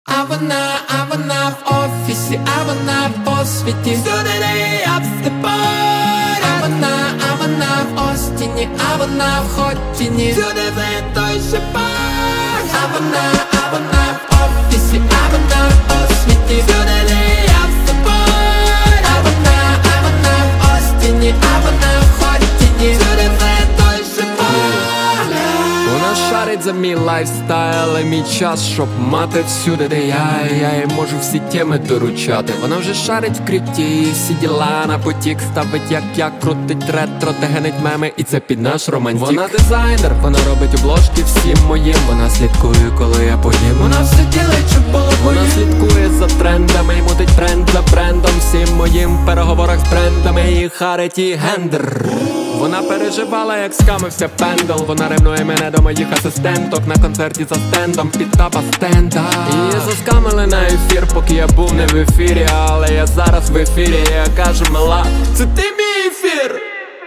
А вона в офісі, а вона по світі, всюди, де я вступаю. А вона в Остіні, а вона в Хотіні, всюди де той же пар. А вона в офісі, а вона по світі, всюди, де я вступаю. А вона в Остіні, а вона в Хотіні, всюди де той же пар. Вона шарить за мій лайфстайл і мій час, щоб мати всюди, де я їй можу всі теми доручати. Вона вже шарить в крипті, всі діла на потік ставить, як я крутить ретро, та генить меми, і це під наш романтик. Вона дизайнер, вона робить обложки всім моїм. Вона слідкує, коли я поїм. Вона все ділить, щоб було Вона слідкує за трендами і мутить тренд за брендом всім моїм. В переговорах з брендами і харить і гендер. Вона переживала, як скамився пендл. Вона ревнує мене до моїх асистенток на концерті за стендом під тапа стенда. Її заскамили на ефір, поки я був не в ефірі. Але я зараз в ефірі, я кажу, мала, це ти мій ефір.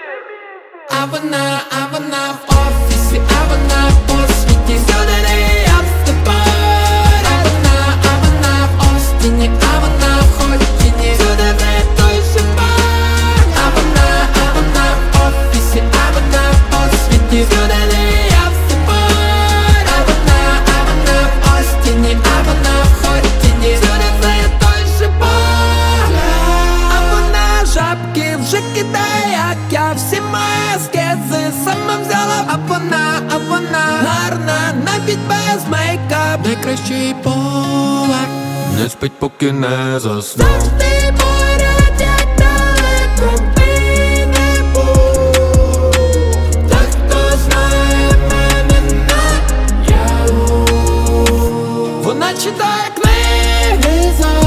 А вона в офісі, а вона по світі, всюди, де я вступаю. А вона в Остіні, а вона в Хотіні, всюди, де той же пар. А вона в офісі, а вона по світі, всюди, де я вступаю. А вона в Остіні, а вона в Хотіні, всюди, де той же пар. А вона жабки вже кидає, як я всі маски сама взяла. А вона гарна, навіть без мейкап, найкращий повар. Не спить, поки не заснув. Завжди поряд, як далеко би не був. Так хто знає мене наяву. Вона читає книги за